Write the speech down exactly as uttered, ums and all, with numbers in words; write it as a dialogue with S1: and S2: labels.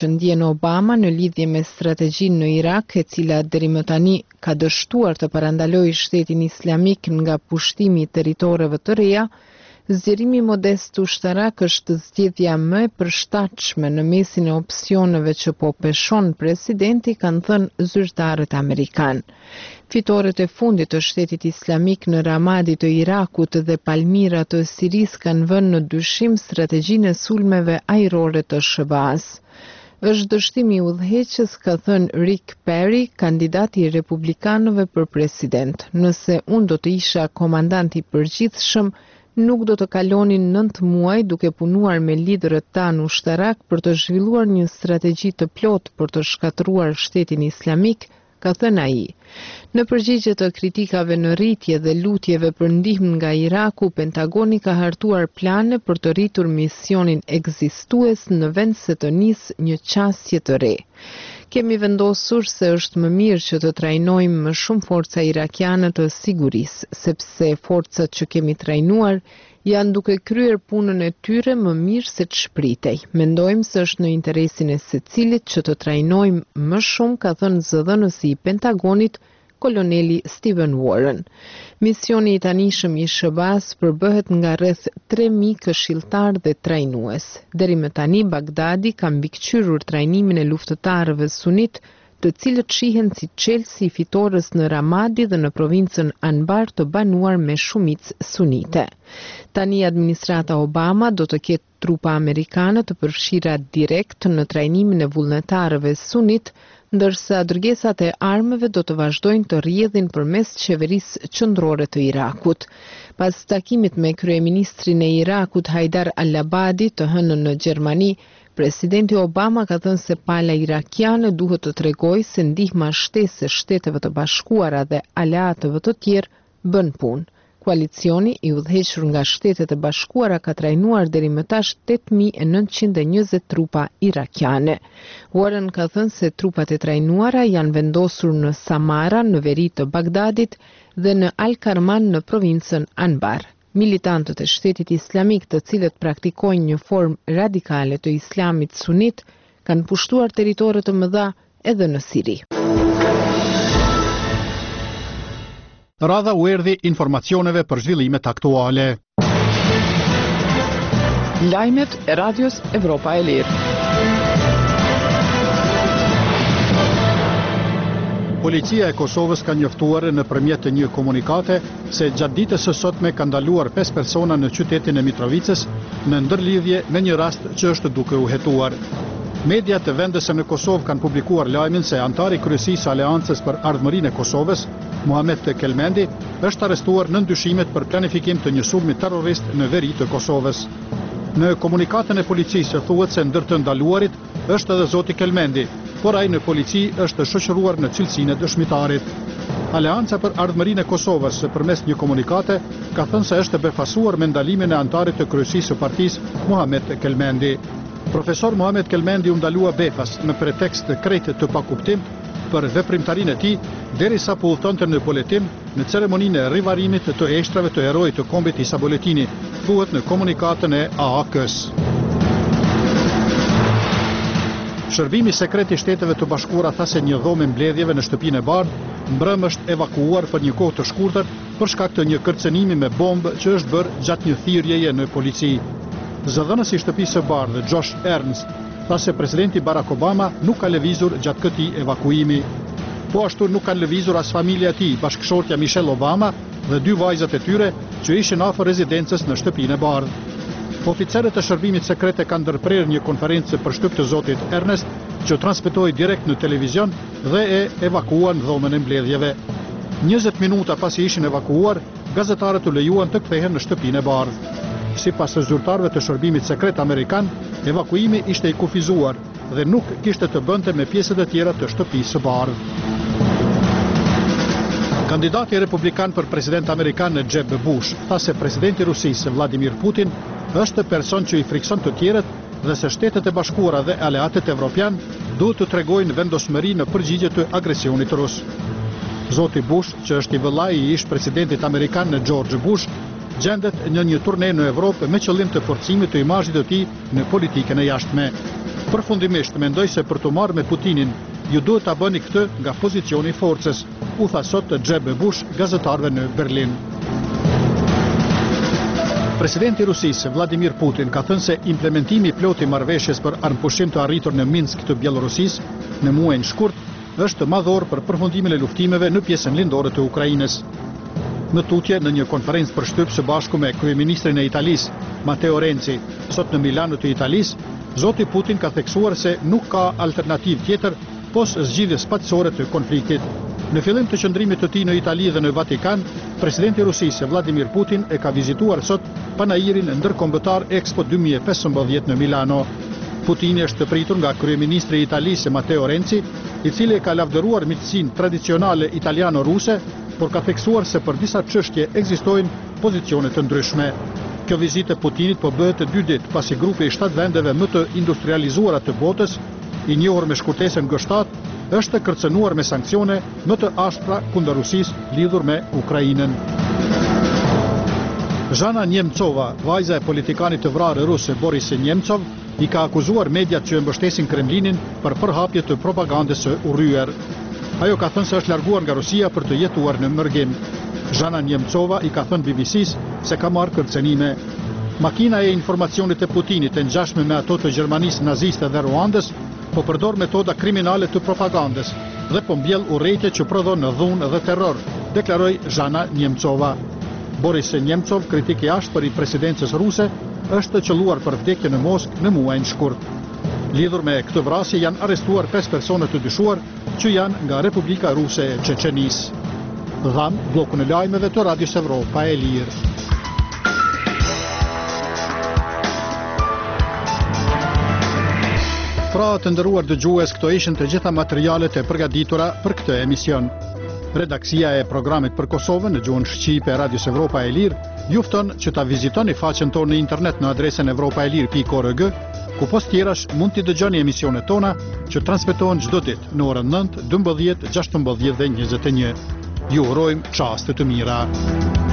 S1: që ndjen Obama në lidhje me strategjinë në Irak, e cila deri më tani ka dështuar të parandalojë shtetin islamik nga pushtimi i territoreve të reja, zgjerimi modest ushtarak është zgjedhja më e përshtatshme në mesin e opsioneve që po peshon presidenti, kanë thënë zyrtarët amerikan. Fitoret e fundit të shtetit islamik në Ramadi të Irakut dhe Palmira të Siris kanë vënë në dyshim strategjinë e sulmeve ajrore të S B A-s. Është dështimi i udhëheqës, ka thënë Rick Perry, kandidati i republikanëve për president. Nëse unë do të isha komandant i përgjithshëm, nuk do të kalonin nëntë muaj duke punuar me liderët tanë ushtarak për të zhvilluar një strategji të plotë për të shkatëruar shtetin islamik, ka thënë ai. Në përgjigje të kritikave në rritje dhe lutjeve për ndihmë nga Iraku, Pentagoni ka hartuar plane për të rritur misionin ekzistues në vend se të nisë një qasje të re. Kemi vendosur se është më mirë që të trajnojmë më shumë forca irakiane të sigurisë, sepse forcat që kemi trajnuar janë duke kryer punën e tyre më mirë se të shpritej. Mendojmë se është në interesin e secilit që të trajnojmë më shumë, ka thënë zëdhënësi i Pentagonit, koloneli Stephen Warren. Misioni i tanishëm i S B A-s përbëhet nga rreth tre mijë këshilltar dhe trajnues. Deri më tani Bagdadi ka mbikëqyrur trajnimin e luftëtarëve sunit, të cilët shihen si çelësi i fitores në Ramadi dhe në provincën Anbar të banuar me shumicë sunite. Tani administrata Obama do të ketë trupa amerikane të përfshira direkt në trajnimin e vullnetarëve sunit, ndërsa dërgesat e armëve do të vazhdojnë të rrjedhin përmes qeverisë qendrore të Irakut. Pas takimit me kryeministrin e Irakut Haidar al-Abadi të hënën në Gjermani, presidenti Obama ka thënë se pala irakiane duhet të tregojë se ndihma shtesë e Shteteve të Bashkuara dhe aleatëve të tjerë bën punë. Koalicioni i udhëhequr nga Shtetet e Bashkuara ka trajnuar deri më tash tetë mijë e nëntëqind e njëzet trupa irakiane. Warren ka thënë se trupat e trajnuara janë vendosur në Samara, në veri të Bagdadit, dhe në Al-Karman në provincën Anbar. Militantët e shtetit islamik, të cilët praktikojnë një formë radikale të islamit sunit, kanë pushtuar territore të mëdha edhe në Siri.
S2: Radha u erdhi informacioneve për zhvillimet aktuale.
S3: Lajmet e Radios Evropa e Lirë.
S2: Policia e Kosovës ka njoftuar nëpërmjet një komunikate se gjatë ditës së sotme ka ndaluar pesë persona në qytetin e Mitrovicës në ndërlidhje me një rast që është duke u hetuar. Mediat e vendese në Kosovë kanë publikuar lajmin se antari kryesisë së Aleancës për Ardhmërinë e Kosovës, Muhamet Kelmendi, është arrestuar në ndyshimet për planifikim të një sulmi terrorist në veri të Kosovës. Në komunikatën e policisë thuhet se ndër të ndaluarit është edhe zoti Kelmendi, por ai në polici është shoqëruar në cilësinë e dëshmitarit. Aleanca për Ardhmërinë e Kosovës, përmes një komunikate, ka thënë se është befasuar me ndalimin e antarit të kryesisë së partisë, Muhamet Kelmendi. Profesor Muhamet Kelmendi u ndalua befas në pretekst të krejtë të pakuptim për veprimtarinë e tij, derisa po udhtonte në Boletim në ceremoninë e rivarimit të eshtrave të herojit të kombit Isa Boletini, thuhet në komunikatën e A A K-s. Shërbimi sekret i Shteteve të Bashkuara tha se një dhomë mbledhjeve në shtëpinë e bardhë mbrëm është evakuuar për një kohë të shkurtër për shkak të një kërcënimi me bombë që është bërë gjatë një thirrjeje në polici. Zëdhënësi i shtëpisë së bardhë, Josh Ernst, tha se presidenti Barack Obama nuk ka lëvizur gjatë këtij evakuimi. Po ashtu nuk kanë lëvizur as familja e tij, bashkëshortja Michelle Obama dhe dy vajzat e tyre që ishin afër rezidencës në shtëpinë e bardhë. Oficerët e shërbimit sekret e kanë ndërprerë një konferencë për shtyp të zotit Ernest, që transmetoi direkt në televizion dhe e evakuan dhomën e mbledhjeve. njëzet minuta pasi ishin evakuuar, gazetarët u lejuan të kthehen në shtëpinë e bardhë. Sipas zyrtarëve të shërbimit sekret amerikan, evakuimi ishte i kufizuar dhe nuk kishte të bënte me pjesët e tjera të shtëpisë së bardhë. Kandidati republikan për president amerikan Jeb Bush tha se presidenti i Rusisë Vladimir Putin është person që i frikson të tjerët dhe se Shtetet e Bashkuara dhe aleatët evropian duhet të tregojnë vendosmëri në përgjigje të agresionit rus. Zoti Bush, që është i vëllai i ish presidentit amerikan George Bush, gjendet në një turne në Evropë me qëllim të forcimit të imazhit të tij në politikën e jashtme. Përfundimisht mendoj se për të marrë me Putinin, ju duhet ta bëni këtë nga pozicioni i forcës, u tha sot Jeb Bush gazetarëve në Berlin. Presidenti i Rusisë, Vladimir Putin, ka thënë se implementimi i plotë i marrëveshjes për armpushim të arritur në Minsk të Bielorusisë në muajin shkurt është madhor për përfundimin e luftimeve në pjesën lindore të Ukrainës. Në tutje në një konferencë për shtyp së bashku me kryeministrin e Italisë, Matteo Renzi, sot në Milano të Italisë, zoti Putin ka theksuar se nuk ka alternativë tjetër pos zgjidhjes paqësore të konfliktit. Në fillim të qëndrimit të tij në Itali dhe në Vatikan, presidenti i Rusisë Vladimir Putin e ka vizituar sot panairin ndërkombëtar Expo dy mijë e pesëmbëdhjetë në Milano. Putini është pritur nga kryeministri i Italisë Matteo Renzi, i cili e ka lavdëruar miqësinë tradicionale italiano-ruse, por ka theksuar se për disa çështje ekzistojnë pozicione të ndryshme. Kjo vizitë e Putinit po bëhet dy ditë pasi grupi i shtatë vendeve më të industrializuara të botës, i njohur me shkurtesën G shtatë, është kërcënuar me sanksione më të ashpra kundër Rusisë lidhur me Ukrainën. Zhana Nemcova, vajza e politikanit të vrarë rus Boris Nemcov, i ka akuzuar mediat që e mbështesin Kremlinin për përhapje të propagandës së urryer. Ajo ka thënë se është larguar nga Rusia për të jetuar në mërgim. Zhana Nemcova i ka thënë B B C-s se ka marrë kërcënime. Makina e informacionit e Putinit e ngjashme me ato të Gjermanisë naziste dhe Ruandës po përdor metoda kriminale të propagandës dhe po mbjell urrëtie që prodhon dhunë dhe terror, deklaroi Zhana Nemcova. Boris Nemcov, kritik i ashpër i presidencës ruse, është qelluar për vdekje në Moskë në muajin shkurt. Lidhur me këtë vrasje janë arrestuar pesë persona të dyshuar që janë nga Republika Ruse e Çeçenisë. Dham bllokun e lajmeve të Radios Evropa e Lirë. Pra të nderuar dëgjues, këto ishin të gjitha materialet e përgatitura për këtë emision. Redaksia e programit për Kosovën në gjuhën shqipe e Radios Evropa e Lirë ju fton që ta vizitoni faqen tonë në internet në adresën evropaelir pikë org, ku post tjerash mund t'i dëgjoni emisionet tona që transmetohen çdo ditë në orën nëntë, dymbëdhjetë, gjashtëmbëdhjetë dhe njëzet e një. Ju urojmë çaste të mira.